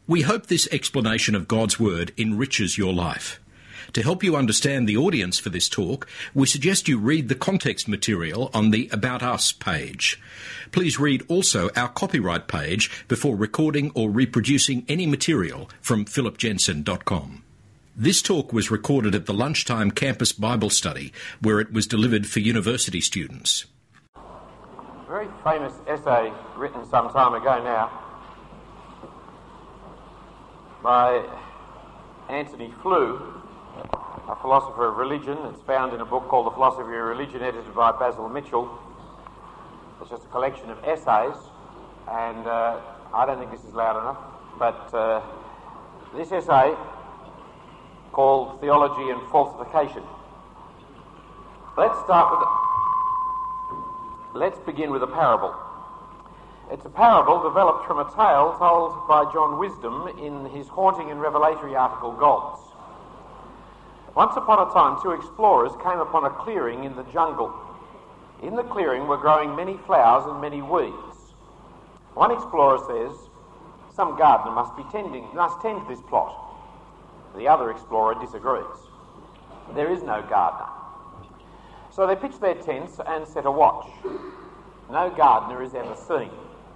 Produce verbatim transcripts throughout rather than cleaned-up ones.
We hope this explanation of God's Word enriches your life. To help you understand the audience for this talk, we suggest you read the context material on the About Us page. Please read also our copyright page before recording or reproducing any material from philip jensen dot com. This talk was recorded at the Lunchtime Campus Bible Study, where it was delivered for university students. A very famous essay written some time ago now by Antony Flew, a philosopher of religion. It's found in a book called The Philosophy of Religion, edited by Basil Mitchell. It's just a collection of essays, and uh, I don't think this is loud enough, but uh, this essay, called Theology and Falsification. Let's start with a, let's begin with a parable. It's a parable developed from a tale told by John Wisdom in his haunting and revelatory article, Gods. Once upon a time, two explorers came upon a clearing in the jungle. In the clearing were growing many flowers and many weeds. One explorer says, some gardener must be tending, must tend this plot. The other explorer disagrees. There is no gardener. So they pitch their tents and set a watch. No gardener is ever seen.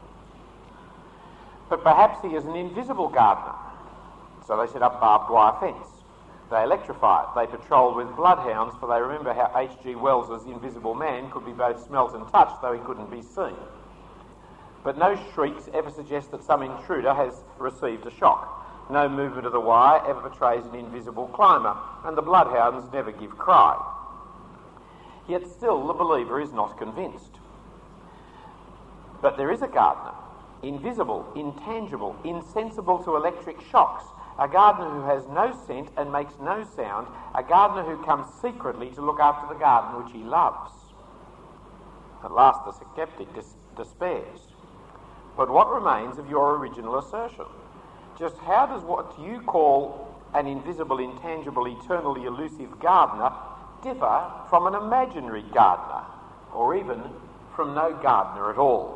But perhaps he is an invisible gardener. So they set up barbed wire fence. They electrify it. They patrol with bloodhounds, for they remember how H G Wells's Invisible Man could be both smelt and touched, though he couldn't be seen. But no shrieks ever suggest that some intruder has received a shock. No movement of the wire ever betrays an invisible climber, and the bloodhounds never give cry. Yet still the believer is not convinced. But there is a gardener, invisible, intangible, insensible to electric shocks, a gardener who has no scent and makes no sound, a gardener who comes secretly to look after the garden which he loves. At last the skeptic dis- despairs. But what remains of your original assertion? Just how does what you call an invisible, intangible, eternally elusive gardener differ from an imaginary gardener, or even from no gardener at all?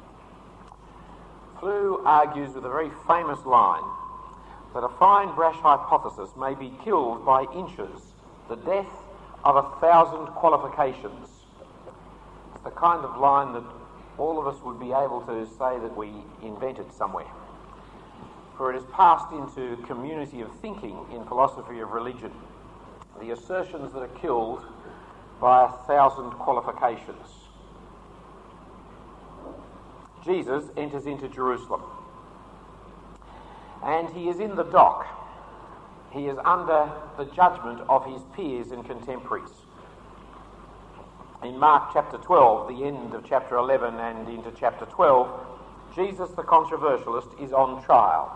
Flew argues with a very famous line that a fine brash hypothesis may be killed by inches, the death of a thousand qualifications. It's the kind of line that all of us would be able to say that we invented somewhere, for it has passed into community of thinking in philosophy of religion. The assertions that are killed by a thousand qualifications. Jesus enters into Jerusalem, and he is in the dock. He is under the judgment of his peers and contemporaries. In Mark chapter twelve, the end of chapter eleven and into chapter twelve, Jesus the controversialist is on trial.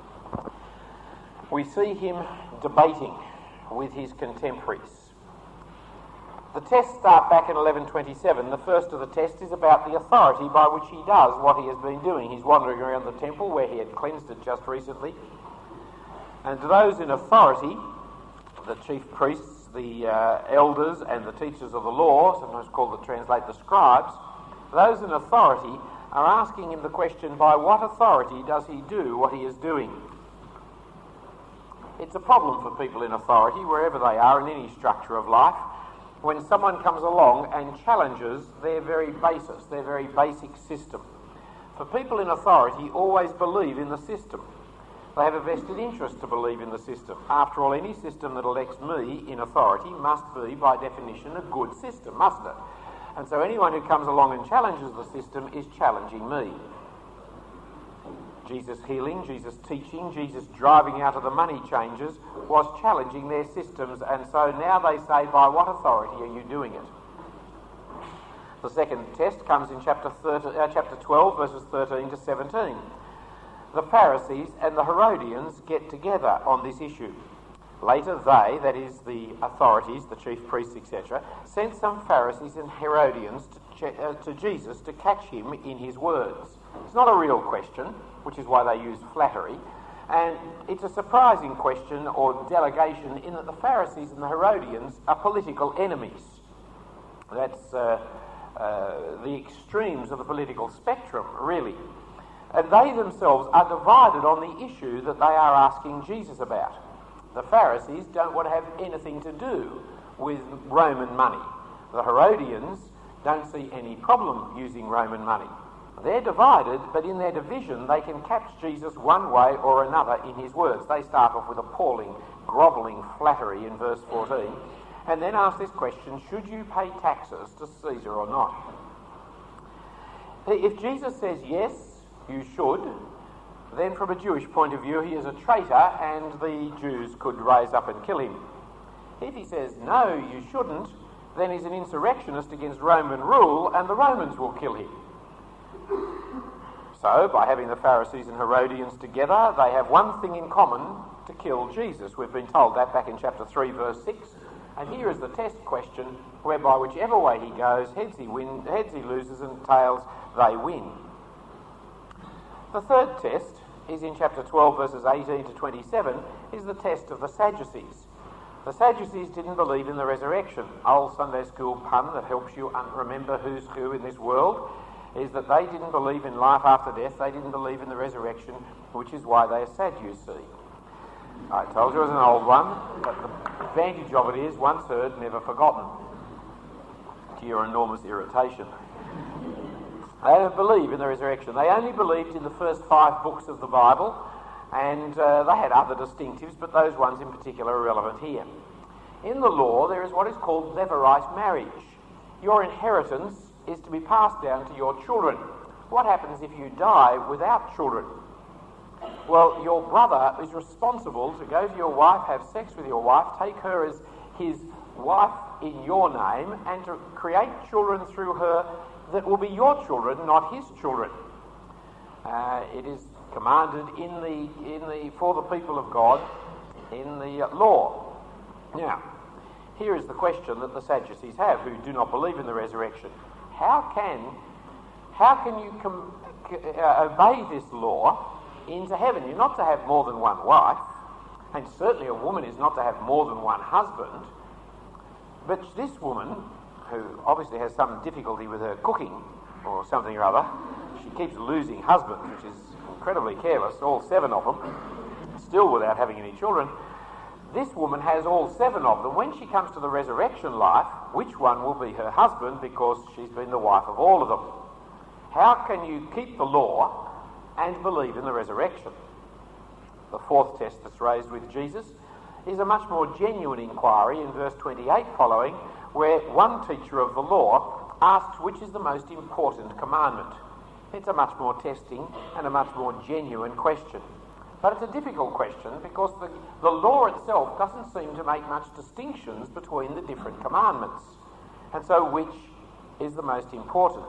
We see him debating with his contemporaries. The tests start back in eleven twenty-seven. The first of the tests is about the authority by which he does what he has been doing. He's wandering around the temple where he had cleansed it just recently. And to those in authority, the chief priests, the uh, elders and the teachers of the law, sometimes called the translate the scribes, those in authority are asking him the question, by what authority does he do what he is doing? It's a problem for people in authority, wherever they are in any structure of life, when someone comes along and challenges their very basis, their very basic system. For people in authority always believe in the system. They have a vested interest to believe in the system. After all, any system that elects me in authority must be, by definition, a good system, mustn't it? And so anyone who comes along and challenges the system is challenging me. Jesus healing, Jesus teaching, Jesus driving out of the money changers was challenging their systems, and so now they say, by what authority are you doing it? The second test comes in chapter, thirty, uh, chapter twelve, verses thirteen to seventeen. The Pharisees and the Herodians get together on this issue. Later they, that is the authorities, the chief priests, et cetera, sent some Pharisees and Herodians to, ch- uh, to Jesus to catch him in his words. It's not a real question, which is why they use flattery, and it's a surprising question or delegation in that the Pharisees and the Herodians are political enemies. That's uh, uh, the extremes of the political spectrum, really. And they themselves are divided on the issue that they are asking Jesus about. The Pharisees don't want to have anything to do with Roman money. The Herodians don't see any problem using Roman money. They're divided, but in their division they can catch Jesus one way or another in his words. They start off with appalling, grovelling flattery in verse fourteen, and then ask this question, should you pay taxes to Caesar or not? If Jesus says yes, you should, then from a Jewish point of view he is a traitor and the Jews could rise up and kill him. If he says no, you shouldn't, then he's an insurrectionist against Roman rule and the Romans will kill him. So, by having the Pharisees and Herodians together, they have one thing in common, to kill Jesus. We've been told that back in chapter three, verse six. And here is the test question, whereby whichever way he goes, heads he, win, heads he loses and tails they win. The third test is in chapter twelve, verses eighteen to twenty-seven, is the test of the Sadducees. The Sadducees didn't believe in the resurrection. Old Sunday school pun that helps you un- remember who's who in this world is that they didn't believe in life after death, they didn't believe in the resurrection, which is why they are Sadducees. I told you it was an old one, but the advantage of it is once heard, never forgotten, to your enormous irritation. They don't believe in the resurrection. They only believed in the first five books of the Bible, and uh, they had other distinctives, but those ones in particular are relevant here. In the law, there is what is called levirate marriage. Your inheritance is to be passed down to your children. What happens if you die without children? Well, your brother is responsible to go to your wife, have sex with your wife, take her as his wife in your name, and to create children through her that will be your children, not his children. Uh, it is commanded in the in the for the people of God in the uh, law. Now, here is the question that the Sadducees have, who do not believe in the resurrection. How can how can you com- uh, obey this law into heaven? You're not to have more than one wife, and certainly a woman is not to have more than one husband. But this woman, who obviously has some difficulty with her cooking or something or other, she keeps losing husbands, which is incredibly careless, all seven of them, still without having any children. This woman has all seven of them. When she comes to the resurrection life, which one will be her husband, because she's been the wife of all of them? How can you keep the law and believe in the resurrection? The fourth test that's raised with Jesus is a much more genuine inquiry in verse twenty-eight following, where one teacher of the law asks which is the most important commandment. It's a much more testing and a much more genuine question. But it's a difficult question because the, the law itself doesn't seem to make much distinctions between the different commandments. And so which is the most important?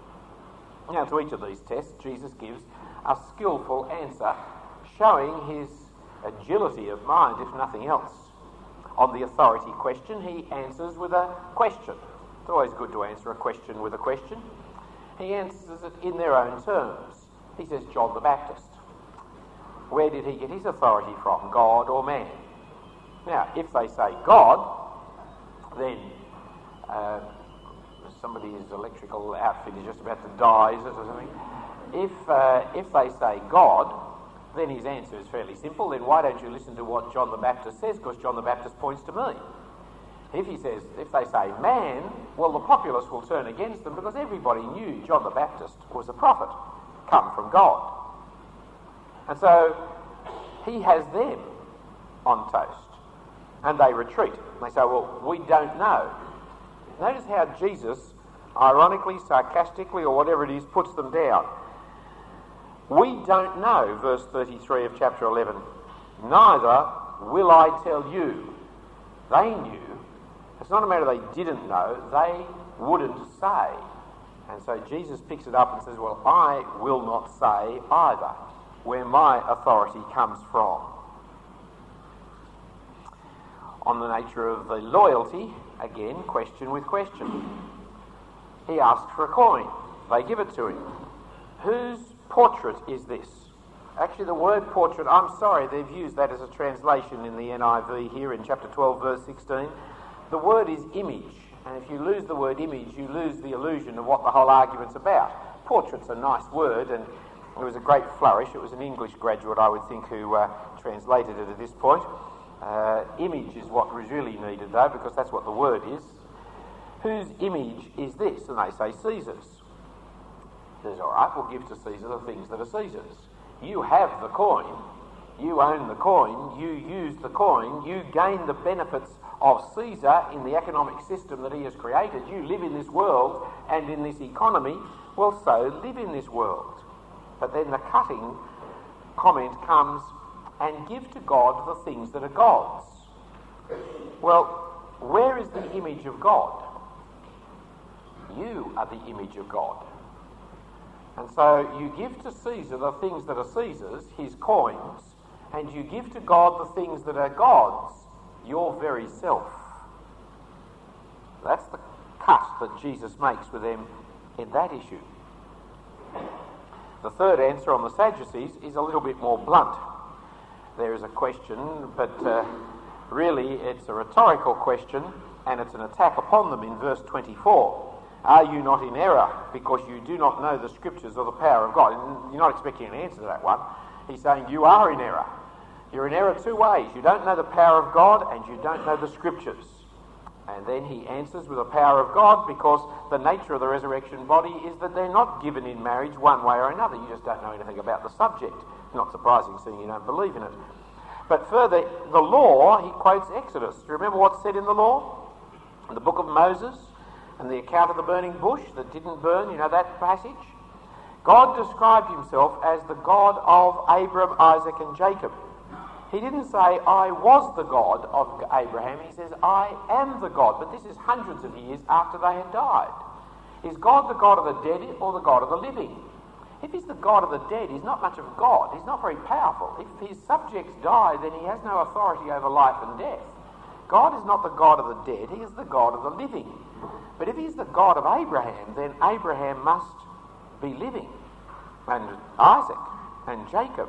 Now, to each of these tests, Jesus gives a skillful answer, showing his agility of mind, if nothing else. On the authority question, he answers with a question. It's always good to answer a question with a question. He answers it in their own terms. He says, John the Baptist. Where did he get his authority from, God or man? Now, if they say God, then uh, somebody's electrical outfit is just about to die, is it, or something? If, uh, if they say God, then his answer is fairly simple. Then why don't you listen to what John the Baptist says? Because John the Baptist points to me. If he says, if they say man, well, the populace will turn against them because everybody knew John the Baptist was a prophet, come from God. And so he has them on toast. And they retreat. They say, well, we don't know. Notice how Jesus, ironically, sarcastically, or whatever it is, puts them down. We don't know, verse thirty-three of chapter eleven. Neither will I tell you. They knew. It's not a matter they didn't know. They wouldn't say. And so Jesus picks it up and says, well, I will not say either, where my authority comes from. On the nature of the loyalty, again, question with question. He asks for a coin. They give it to him. Whose portrait is this? Actually, the word portrait, I'm sorry, they've used that as a translation in the N I V here in chapter twelve, verse sixteen. The word is image. And if you lose the word image, you lose the illusion of what the whole argument's about. Portrait's a nice word, and It was a great flourish. It was an English graduate, I would think, who uh, translated it at this point. Uh, image is what was really needed, though, because that's what the word is. Whose image is this? And they say Caesar's. Says, all right, we'll give to Caesar the things that are Caesar's. You have the coin. You own the coin. You use the coin. You gain the benefits of Caesar in the economic system that he has created. You live in this world and in this economy. Well, so live in this world. But then the cutting comment comes, and give to God the things that are God's. Well, where is the image of God? You are the image of God. And so you give to Caesar the things that are Caesar's, his coins, and you give to God the things that are God's, your very self. That's the cut that Jesus makes with them in that issue. The third answer on the Sadducees is a little bit more blunt. There is a question, but uh, really it's a rhetorical question, and it's an attack upon them in verse twenty-four. Are you not in error because you do not know the scriptures or the power of God? And you're not expecting an answer to that one. He's saying you are in error. You're in error two ways. You don't know the power of God and you don't know the scriptures. And then he answers with the power of God, because the nature of the resurrection body is that they're not given in marriage one way or another. You just don't know anything about the subject. It's not surprising, seeing you don't believe in it. But further, the law, he quotes Exodus. Do you remember what's said in the law? In the book of Moses and the account of the burning bush that didn't burn, you know that passage? God described himself as the God of Abram, Isaac and Jacob. He didn't say, I was the God of Abraham. He says, I am the God. But this is hundreds of years after they had died. Is God the God of the dead or the God of the living? If he's the God of the dead, he's not much of a God. He's not very powerful. If his subjects die, then he has no authority over life and death. God is not the God of the dead. He is the God of the living. But if he's the God of Abraham, then Abraham must be living. And Isaac and Jacob.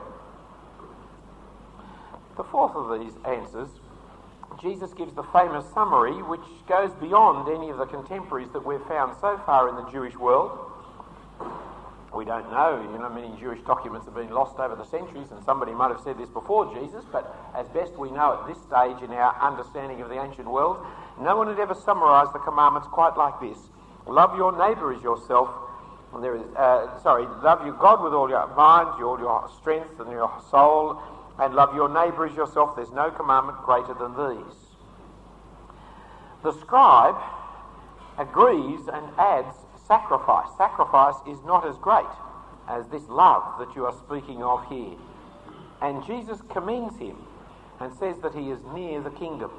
The fourth of these answers, Jesus gives the famous summary which goes beyond any of the contemporaries that we've found so far in the Jewish world. We don't know, you know, many Jewish documents have been lost over the centuries, and somebody might have said this before Jesus, but as best we know at this stage in our understanding of the ancient world, no one had ever summarised the commandments quite like this. Love your neighbour as yourself. And there is, uh, sorry, love your God with all your mind, all your strength and your soul, and love your neighbour as yourself. There's no commandment greater than these. The scribe agrees and adds sacrifice. Sacrifice is not as great as this love that you are speaking of here. And Jesus commends him and says that he is near the kingdom.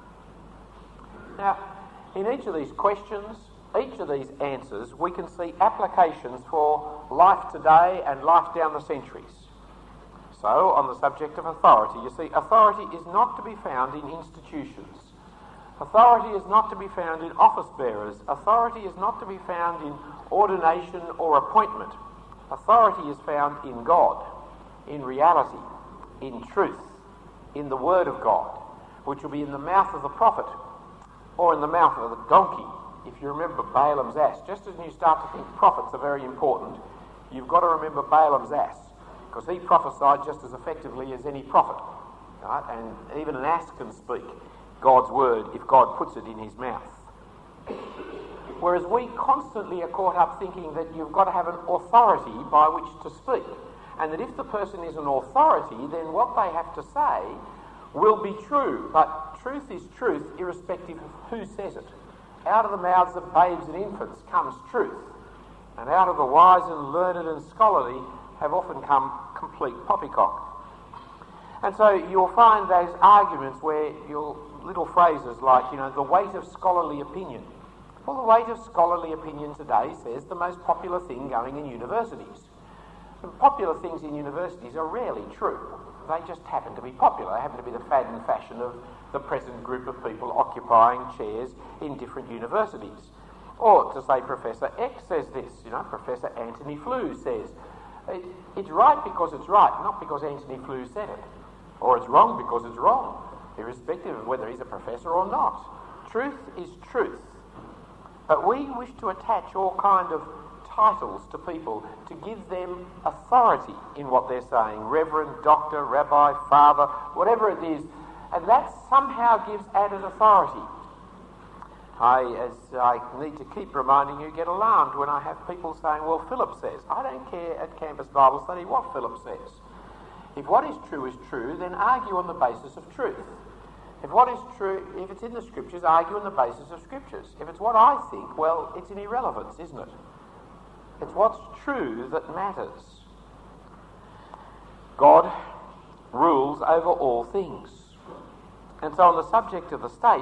Now, in each of these questions, each of these answers, we can see applications for life today and life down the centuries. So, on the subject of authority, you see, authority is not to be found in institutions. Authority is not to be found in office bearers. Authority is not to be found in ordination or appointment. Authority is found in God, in reality, in truth, in the Word of God, which will be in the mouth of the prophet or in the mouth of the donkey. If you remember Balaam's ass, just as you start to think prophets are very important, you've got to remember Balaam's ass, because he prophesied just as effectively as any prophet. Right? And even an ass can speak God's word if God puts it in his mouth. Whereas we constantly are caught up thinking that you've got to have an authority by which to speak, and that if the person is an authority, then what they have to say will be true. But truth is truth irrespective of who says it. Out of the mouths of babes and infants comes truth, and out of the wise and learned and scholarly have often come complete poppycock. And so you'll find those arguments where you'll little phrases like, you know, the weight of scholarly opinion. Well, the weight of scholarly opinion today says the most popular thing going in universities. The popular things in universities are rarely true. They just happen to be popular. They happen to be the fad and fashion of the present group of people occupying chairs in different universities. Or to say Professor X says this, you know, Professor Anthony Flew says. It, it's right because it's right, not because Anthony Flew said it. Or it's wrong because it's wrong, irrespective of whether he's a professor or not. Truth is truth. But we wish to attach all kind of titles to people to give them authority in what they're saying, reverend, doctor, rabbi, father, whatever it is, and that somehow gives added authority. I, as I need to keep reminding you, get alarmed when I have people saying, well, Philip says. I don't care at Campus Bible Study what Philip says. If what is true is true, then argue on the basis of truth. If what is true, if it's in the Scriptures, argue on the basis of Scriptures. If it's what I think, well, it's an irrelevance, isn't it? It's what's true that matters. God rules over all things. And so on the subject of the state,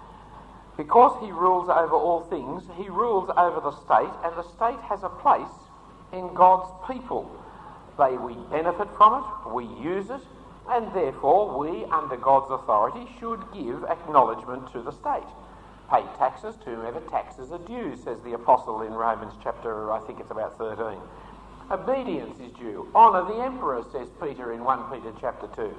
because he rules over all things, he rules over the state, and the state has a place in God's people. They, we benefit from it, we use it, and therefore we, under God's authority, should give acknowledgement to the state. Pay taxes to whomever taxes are due, says the apostle in Romans chapter, I think it's about thirteen. Obedience is due. Honour the emperor, says Peter in First Peter chapter two.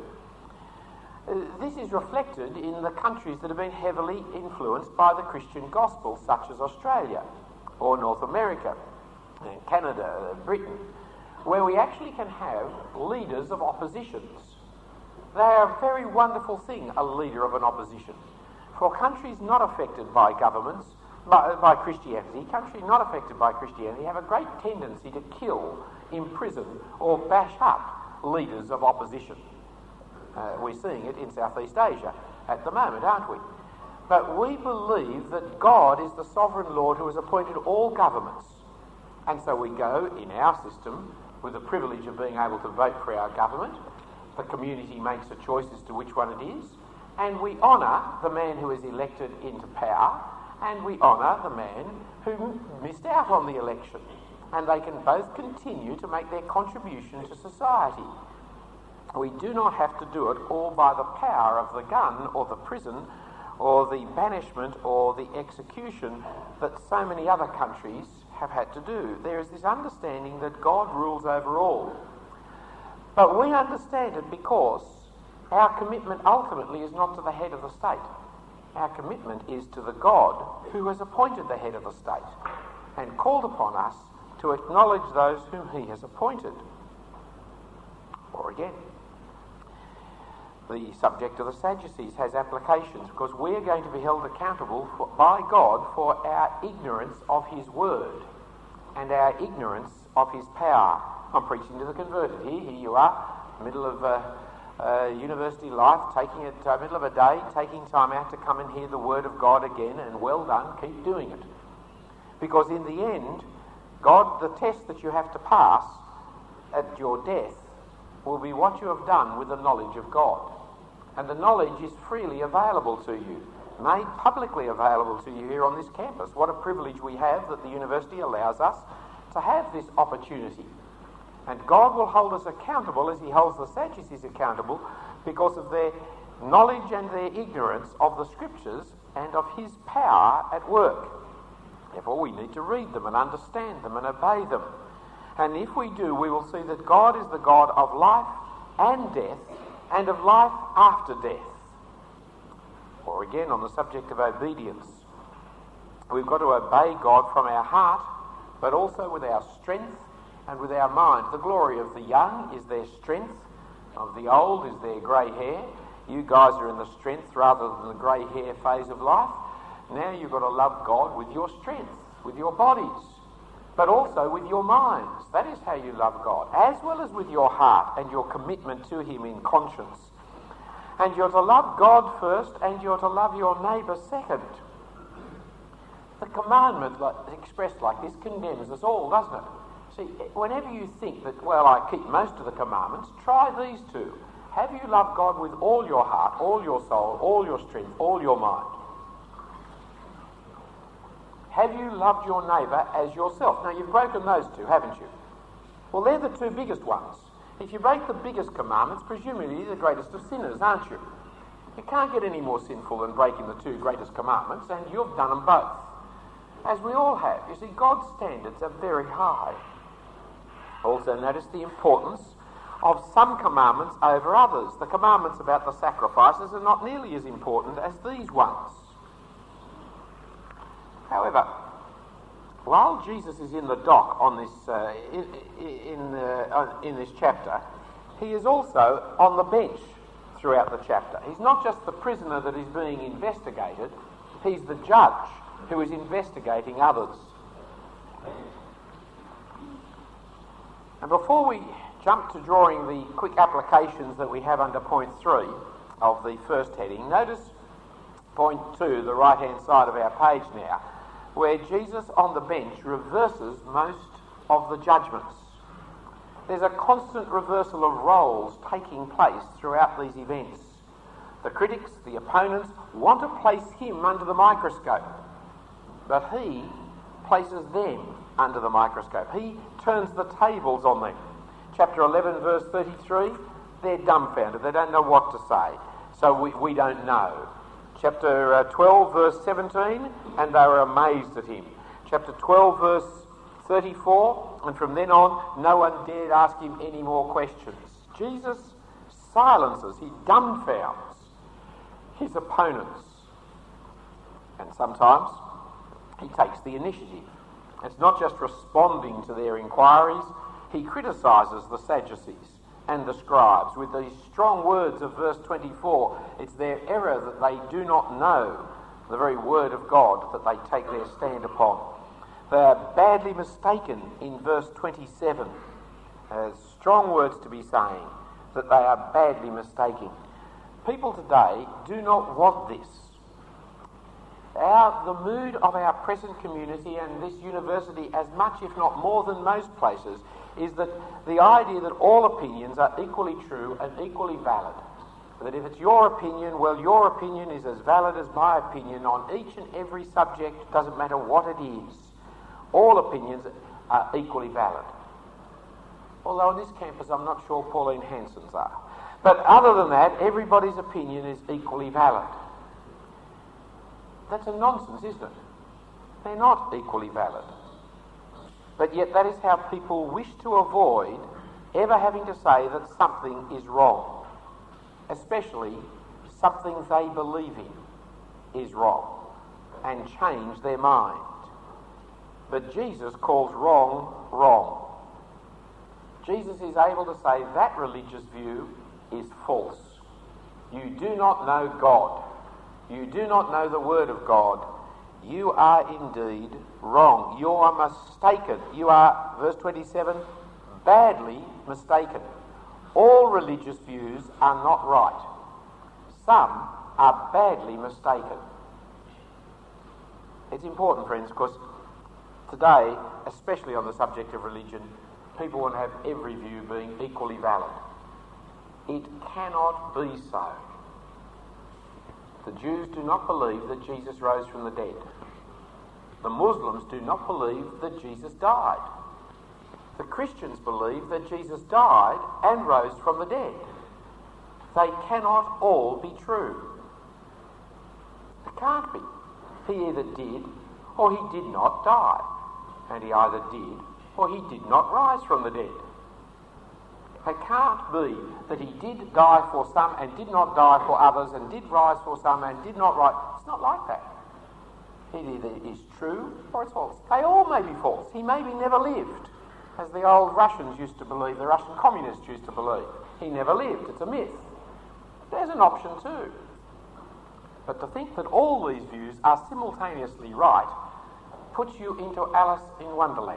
Uh, this is reflected in the countries that have been heavily influenced by the Christian gospel, such as Australia, or North America, and Canada, Britain, where we actually can have leaders of oppositions. They are a very wonderful thing, a leader of an opposition. For countries not affected by governments, by, by Christianity, countries not affected by Christianity have a great tendency to kill, imprison, or bash up leaders of opposition. Uh, we're seeing it in Southeast Asia at the moment, aren't we? But we believe that God is the sovereign Lord who has appointed all governments. And so we go in our system with the privilege of being able to vote for our government. The community makes a choice as to which one it is, and we honour the man who is elected into power, and we honour the man who missed out on the election. And they can both continue to make their contribution to society. We do not have to do it all by the power of the gun or the prison or the banishment or the execution that so many other countries have had to do. There is this understanding that God rules over all. But we understand it because our commitment ultimately is not to the head of the state. Our commitment is to the God who has appointed the head of the state and called upon us to acknowledge those whom he has appointed. Or again, the subject of the Sadducees has applications because we are going to be held accountable for, by God for our ignorance of his word and our ignorance of his power. I'm preaching to the converted here. Here you are, middle of uh, uh, university life, taking it, uh, middle of a day, taking time out to come and hear the word of God again, and well done, keep doing it. Because in the end, God, the test that you have to pass at your death will be what you have done with the knowledge of God. And the knowledge is freely available to you, made publicly available to you here on this campus. What a privilege we have that the university allows us to have this opportunity. And God will hold us accountable as he holds the Sadducees accountable because of their knowledge and their ignorance of the Scriptures and of his power at work. Therefore, we need to read them and understand them and obey them. And if we do, we will see that God is the God of life and death, and of life after death. Or again, on the subject of obedience, we've got to obey God from our heart, but also with our strength and with our mind. The glory of the young is their strength, of the old is their grey hair. You guys are in the strength rather than the grey hair phase of life. Now you've got to love God with your strength, with your bodies, but also with your minds. That is how you love God, as well as with your heart and your commitment to him in conscience. And you're to love God first, and you're to love your neighbour second. The commandment like, expressed like this condemns us all, doesn't it? See, whenever you think that, well, I keep most of the commandments, try these two. Have you loved God with all your heart, all your soul, all your strength, all your mind? Have you loved your neighbour as yourself? Now, you've broken those two, haven't you? Well, they're the two biggest ones. If you break the biggest commandments, presumably you're the greatest of sinners, aren't you? You can't get any more sinful than breaking the two greatest commandments, and you've done them both. As we all have. You see, God's standards are very high. Also, notice the importance of some commandments over others. The commandments about the sacrifices are not nearly as important as these ones. However, while Jesus is in the dock on this uh, in in, uh, in this chapter, he is also on the bench throughout the chapter. He's not just the prisoner that is being investigated, he's the judge who is investigating others. And before we jump to drawing the quick applications that we have under point three of the first heading, notice point two, the right-hand side of our page now, where Jesus on the bench reverses most of the judgments. There's a constant reversal of roles taking place throughout these events. The critics, the opponents, want to place him under the microscope, but he places them under the microscope. He turns the tables on them. Chapter eleven, verse thirty-three, they're dumbfounded. They don't know what to say, so we, we don't know. Chapter uh, twelve, verse seventeen, and they were amazed at him. Chapter twelve, verse thirty-four, and from then on, no one dared ask him any more questions. Jesus silences, he dumbfounds his opponents. And sometimes he takes the initiative. It's not just responding to their inquiries, he criticises the Sadducees and the scribes with these strong words of verse twenty-four. It's their error that they do not know the very word of God that they take their stand upon. They are badly mistaken in verse twenty-seven. There's strong words to be saying that they are badly mistaken. People today do not want this. Our, the mood of our present community and this university, as much if not more than most places, is that the idea that all opinions are equally true and equally valid. That if it's your opinion, well, your opinion is as valid as my opinion on each and every subject, doesn't matter what it is. All opinions are equally valid. Although on this campus I'm not sure Pauline Hanson's are. But other than that, everybody's opinion is equally valid. That's a nonsense, isn't it? They're not equally valid. But yet that is how people wish to avoid ever having to say that something is wrong. Especially something they believe in is wrong, and change their mind. But Jesus calls wrong, wrong. Jesus is able to say that religious view is false. You do not know God. You do not know the Word of God. You are indeed wrong. You are mistaken. You are, verse twenty-seven, badly mistaken. All religious views are not right. Some are badly mistaken. It's important, friends, because today, especially on the subject of religion, people want to have every view being equally valid. It cannot be so. The Jews do not believe that Jesus rose from the dead. The Muslims do not believe that Jesus died. The Christians believe that Jesus died and rose from the dead. They cannot all be true. They can't be. He either did or he did not die. And he either did or he did not rise from the dead. It can't be that he did die for some and did not die for others, and did rise for some and did not rise. It's not like that. It either is true or it's false. They all may be false. He maybe never lived, as the old Russians used to believe, the Russian communists used to believe. He never lived. It's a myth. There's an option too. But to think that all these views are simultaneously right puts you into Alice in Wonderland.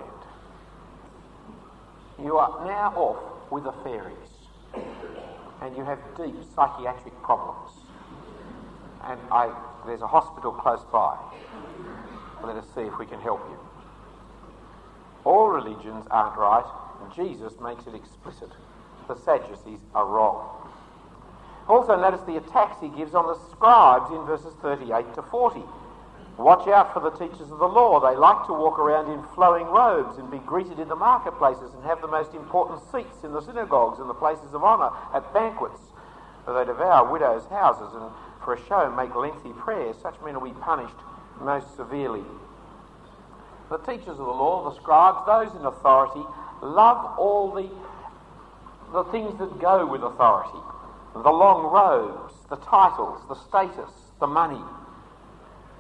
You are now off with the fairies, and you have deep psychiatric problems. And I, there's a hospital close by. Let us see if we can help you. All religions aren't right, and Jesus makes it explicit. The Sadducees are wrong. Also notice the attacks he gives on the scribes in verses thirty-eight to forty. Watch out for the teachers of the law. They like to walk around in flowing robes and be greeted in the marketplaces and have the most important seats in the synagogues and the places of honour at banquets. For they devour widows' houses and for a show make lengthy prayers. Such men will be punished most severely. The teachers of the law, the scribes, those in authority, love all the, the things that go with authority. The long robes, the titles, the status, the money.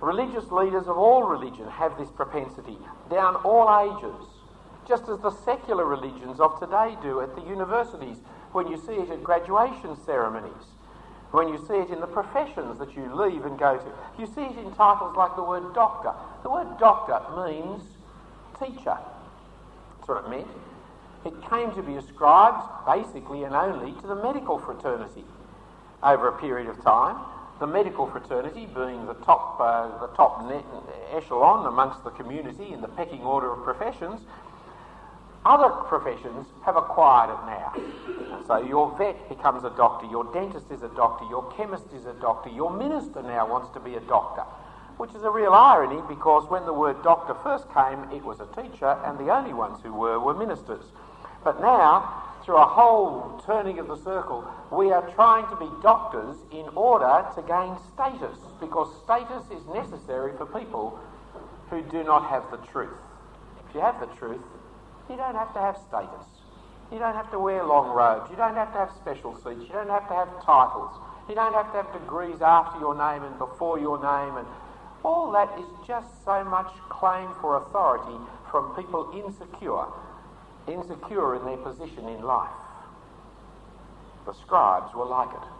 Religious leaders of all religion have this propensity, down all ages, just as the secular religions of today do at the universities, when you see it at graduation ceremonies, when you see it in the professions that you leave and go to. You see it in titles like the word doctor. The word doctor means teacher. That's what it meant. It came to be ascribed basically and only to the medical fraternity over a period of time. The medical fraternity being the top, uh, the top net echelon amongst the community in the pecking order of professions. Other professions have acquired it now. So your vet becomes a doctor, your dentist is a doctor, your chemist is a doctor, your minister now wants to be a doctor, which is a real irony because when the word doctor first came, it was a teacher and the only ones who were were ministers. But now, through a whole turning of the circle, we are trying to be doctors in order to gain status, because status is necessary for people who do not have the truth. If you have the truth, you don't have to have status. You don't have to wear long robes. You don't have to have special seats. You don't have to have titles. You don't have to have degrees after your name and before your name. And all that is just so much claim for authority from people insecure, insecure in their position in life. The scribes were like it.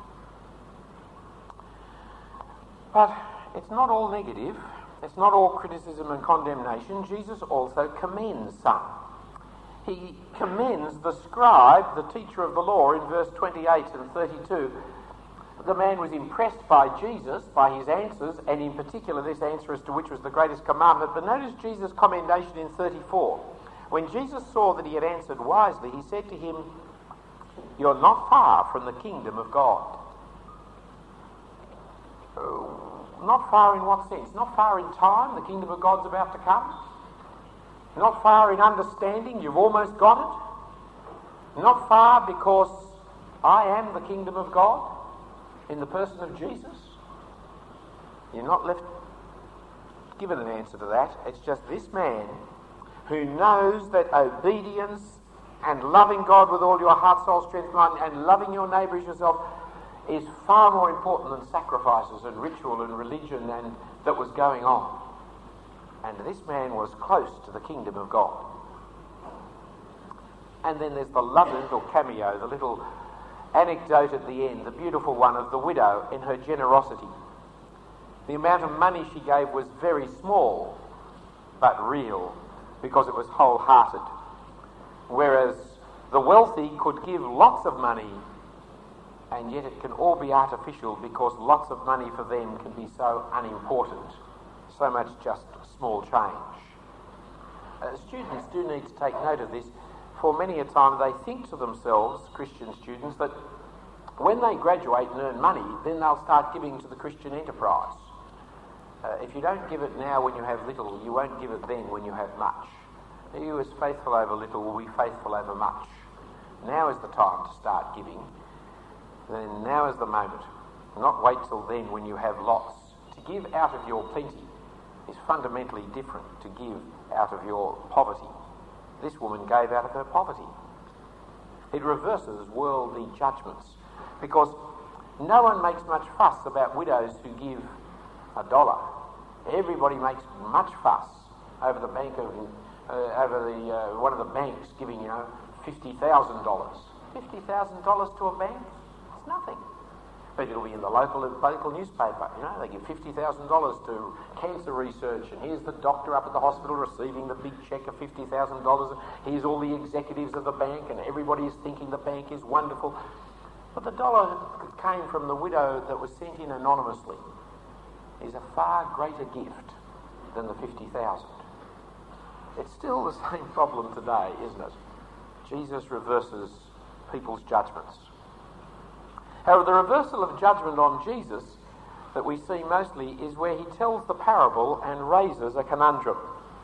But it's not all negative. It's not all criticism and condemnation. Jesus also commends some. He commends the scribe, the teacher of the law, in verse twenty-eight and thirty-two. The man was impressed by Jesus, by his answers, and in particular this answer as to which was the greatest commandment. But notice Jesus' commendation in thirty-four. When Jesus saw that he had answered wisely, he said to him, "You're not far from the kingdom of God." Oh, not far in what sense? Not far in time, the kingdom of God's about to come. Not far in understanding, you've almost got it. Not far because I am the kingdom of God in the person of Jesus. You're not left given an answer to that. It's just this man who knows that obedience and loving God with all your heart, soul, strength, mind, and loving your neighbour as yourself is far more important than sacrifices and ritual and religion and that was going on. And this man was close to the kingdom of God. And then there's the lovely little cameo, the little anecdote at the end, the beautiful one of the widow in her generosity. The amount of money she gave was very small, but real, because it was wholehearted. Whereas the wealthy could give lots of money, and yet it can all be artificial because lots of money for them can be so unimportant, so much just small change. Uh, students do need to take note of this, for many a time they think to themselves, Christian students, that when they graduate and earn money, then they'll start giving to the Christian enterprise. Uh, if you don't give it now when you have little, you won't give it then when you have much. He who is faithful over little will be faithful over much. Now is the time to start giving. Then now is the moment. Not wait till then when you have lots. To give out of your plenty is fundamentally different to give out of your poverty. This woman gave out of her poverty. It reverses worldly judgments, because no one makes much fuss about widows who give a dollar. Everybody makes much fuss over the bank of uh, over the uh, one of the banks giving, you know, fifty thousand dollars. Fifty thousand dollars to a bank? It's nothing. But it'll be in the local local newspaper. You know, they give fifty thousand dollars to cancer research, and here's the doctor up at the hospital receiving the big cheque of fifty thousand dollars, and here's all the executives of the bank, and everybody is thinking the bank is wonderful. But the dollar that came from the widow that was sent in anonymously is a far greater gift than the fifty thousand. It's still the same problem today, isn't it? Jesus reverses people's judgments. However, the reversal of judgment on Jesus that we see mostly is where he tells the parable and raises a conundrum.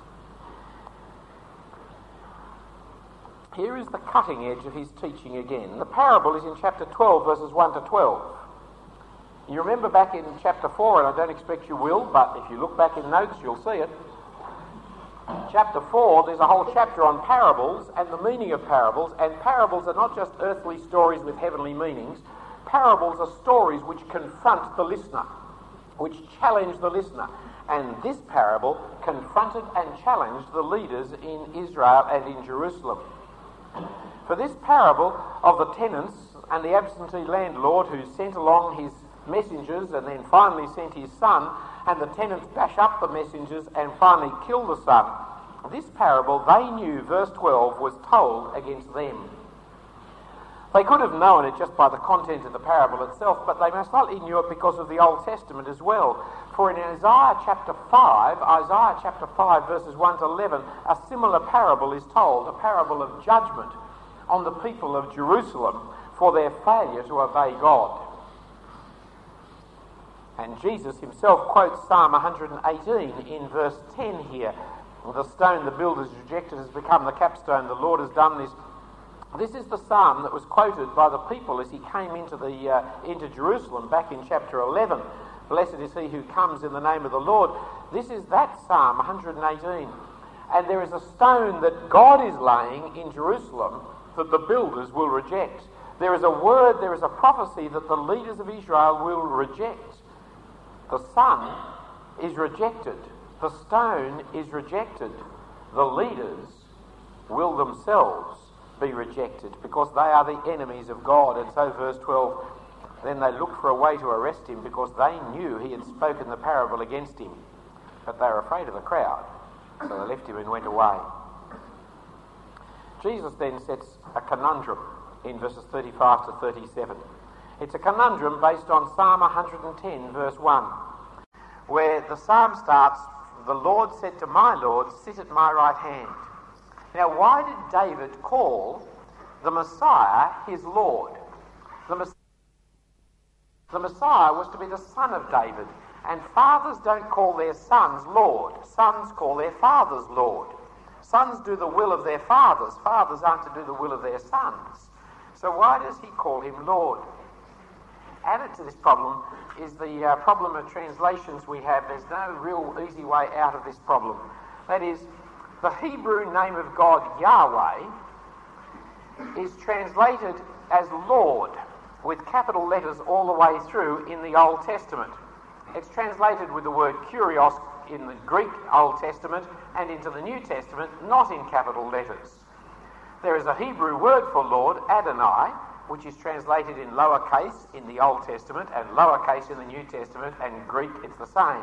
Here is the cutting edge of his teaching again. The parable is in chapter twelve, verses one to twelve. You remember back in chapter four, and I don't expect you will, but if you look back in notes, you'll see it. Chapter four, there's a whole chapter on parables and the meaning of parables, and parables are not just earthly stories with heavenly meanings. Parables are stories which confront the listener. which challenged the listener. And this parable confronted and challenged the leaders in Israel and in Jerusalem. For this parable of the tenants and the absentee landlord who sent along his messengers and then finally sent his son, and the tenants bash up the messengers and finally kill the son, this parable, they knew, verse twelve, was told against them. They could have known it just by the content of the parable itself, but they most likely knew it because of the Old Testament as well. For in Isaiah chapter five, Isaiah chapter five verses one to eleven, a similar parable is told, a parable of judgment on the people of Jerusalem for their failure to obey God. And Jesus himself quotes Psalm one hundred eighteen in verse ten here. The stone the builders rejected has become the capstone. The Lord has done this. This is the psalm that was quoted by the people as he came into the uh, into Jerusalem back in chapter eleven. Blessed is he who comes in the name of the Lord. This is that Psalm one hundred eighteen. And there is a stone that God is laying in Jerusalem that the builders will reject. There is a word, there is a prophecy that the leaders of Israel will reject. The son is rejected. The stone is rejected. The leaders will themselves be rejected because they are the enemies of God. And so verse twelve, then they looked for a way to arrest him because they knew he had spoken the parable against him. But they were afraid of the crowd, so they left him and went away. Jesus then sets a conundrum in verses thirty-five to thirty-seven. It's a conundrum based on Psalm one hundred ten, verse one, where the psalm starts, the Lord said to my Lord, sit at my right hand. Now, why did David call the Messiah his Lord? The, Mess- the Messiah was to be the son of David, and fathers don't call their sons Lord. Sons call their fathers Lord. Sons do the will of their fathers. Fathers aren't to do the will of their sons. So why does he call him Lord? Added to this problem is the uh, problem of translations we have. There's no real easy way out of this problem. That is, the Hebrew name of God, Yahweh, is translated as Lord with capital letters all the way through in the Old Testament. It's translated with the word Kyrios in the Greek Old Testament and into the New Testament, not in capital letters. There is a Hebrew word for Lord, Adonai, which is translated in lowercase in the Old Testament and lowercase in the New Testament, and Greek it's the same.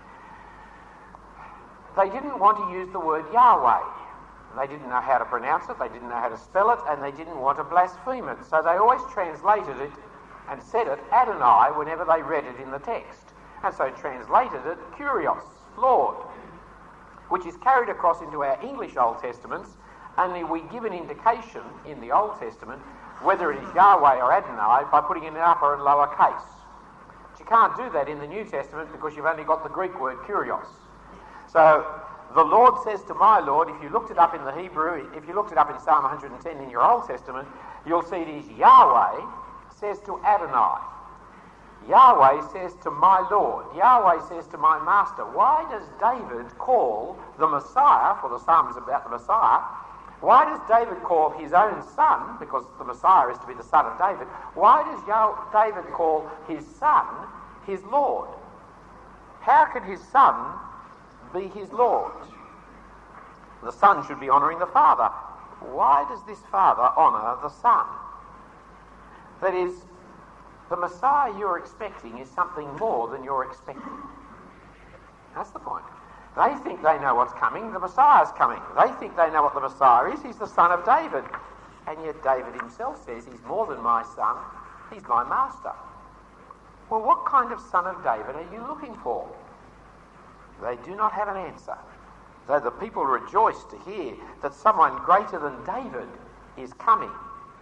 They didn't want to use the word Yahweh. They didn't know how to pronounce it, they didn't know how to spell it, and they didn't want to blaspheme it. So they always translated it and said it Adonai whenever they read it in the text. And so translated it Kyrios, Lord, which is carried across into our English Old Testaments, only we give an indication in the Old Testament whether it is Yahweh or Adonai by putting in an upper and lower case. But you can't do that in the New Testament because you've only got the Greek word Kyrios. So the Lord says to my Lord, if you looked it up in the Hebrew, if you looked it up in Psalm one hundred ten in your Old Testament, you'll see it is Yahweh says to Adonai. Yahweh says to my Lord. Yahweh says to my Master. Why does David call the Messiah, for the psalm is about the Messiah, why does David call his own son, because the Messiah is to be the son of David, why does Yah- David call his son his Lord? How can his son be his Lord? The son should be honouring the father. Why does this father honour the son? That is, the Messiah you're expecting is something more than you're expecting. That's the point. They think they know what's coming. The Messiah's coming. They think they know what the Messiah is. He's the son of David. And yet David himself says he's more than my son. He's my master. Well, what kind of son of David are you looking for? They do not have an answer. Though the people rejoice to hear that someone greater than David is coming.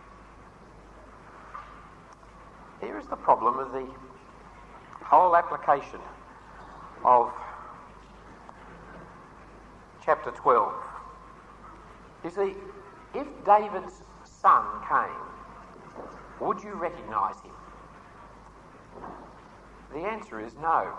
Here is the problem with the whole application of chapter twelve. You see, if David's son came, would you recognise him? The answer is no.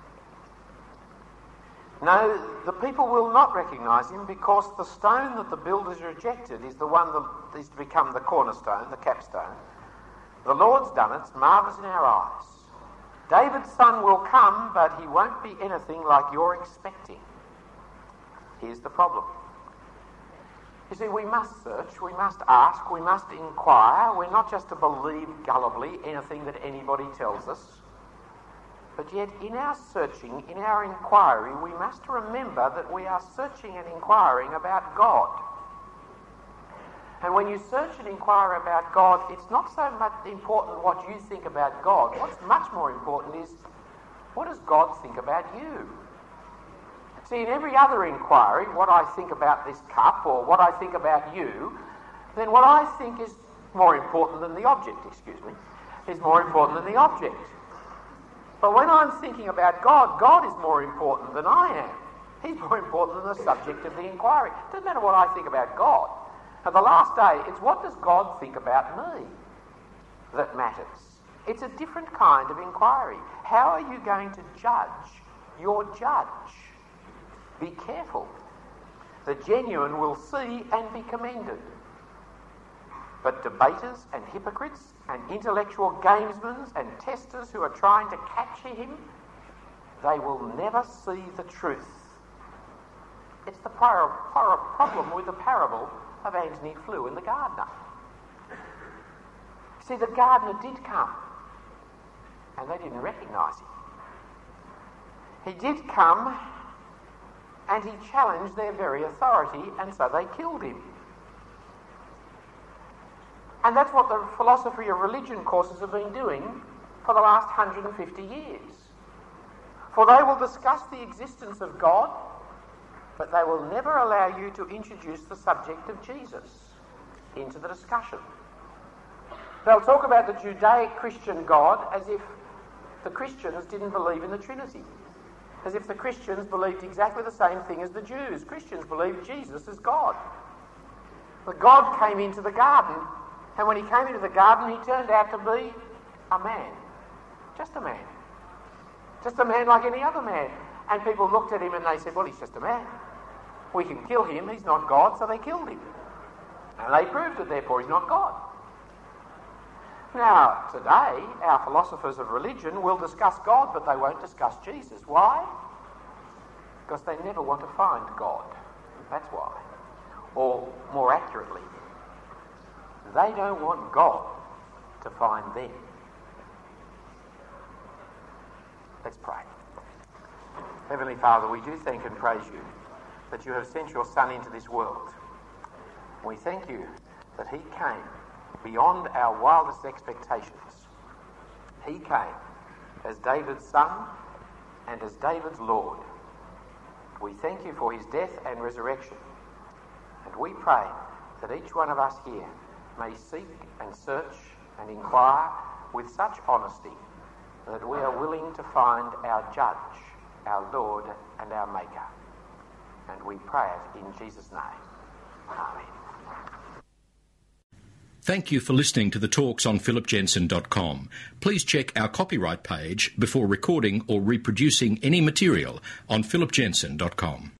No, the people will not recognise him because the stone that the builders rejected is the one that is to become the cornerstone, the capstone. The Lord's done it, it's marvellous in our eyes. David's son will come, but he won't be anything like you're expecting. Here's the problem. You see, we must search, we must ask, we must inquire. We're not just to believe gullibly anything that anybody tells us. But yet, in our searching, in our inquiry, we must remember that we are searching and inquiring about God. And when you search and inquire about God, it's not so much important what you think about God. What's much more important is, what does God think about you? See, in every other inquiry, what I think about this cup or what I think about you, then what I think is more important than the object, excuse me, is more important than the object. But when I'm thinking about God, God is more important than I am. He's more important than the subject of the inquiry. It doesn't matter what I think about God. At the last day, it's what does God think about me that matters. It's a different kind of inquiry. How are you going to judge your judge? Be careful. The genuine will see and be commended. But debaters and hypocrites and intellectual gamesmen and testers who are trying to capture him, they will never see the truth. It's the par- par- problem with the parable of Anthony Flew and the gardener. See, the gardener did come, and they didn't recognise him. He did come, and he challenged their very authority, and so they killed him. And that's what the philosophy of religion courses have been doing for the last one hundred fifty years. For they will discuss the existence of God, but they will never allow you to introduce the subject of Jesus into the discussion. They'll talk about the Judaic Christian God as if the Christians didn't believe in the Trinity, as if the Christians believed exactly the same thing as the Jews. Christians believed Jesus is God. The God came into the garden, and when he came into the garden, he turned out to be a man. Just a man. Just a man like any other man. And people looked at him and they said, well, he's just a man. We can kill him, he's not God, so they killed him. And they proved it, therefore he's not God. Now, today, our philosophers of religion will discuss God, but they won't discuss Jesus. Why? Because they never want to find God. That's why. Or, more accurately, they don't want God to find them. Let's pray. Heavenly Father, we do thank and praise you that you have sent your Son into this world. We thank you that he came beyond our wildest expectations. He came as David's son and as David's Lord. We thank you for his death and resurrection. And we pray that each one of us here may seek and search and inquire with such honesty that we are willing to find our judge, our Lord and our Maker. And we pray it in Jesus' name. Amen. Thank you for listening to the talks on philip jensen dot com. Please check our copyright page before recording or reproducing any material on philip jensen dot com.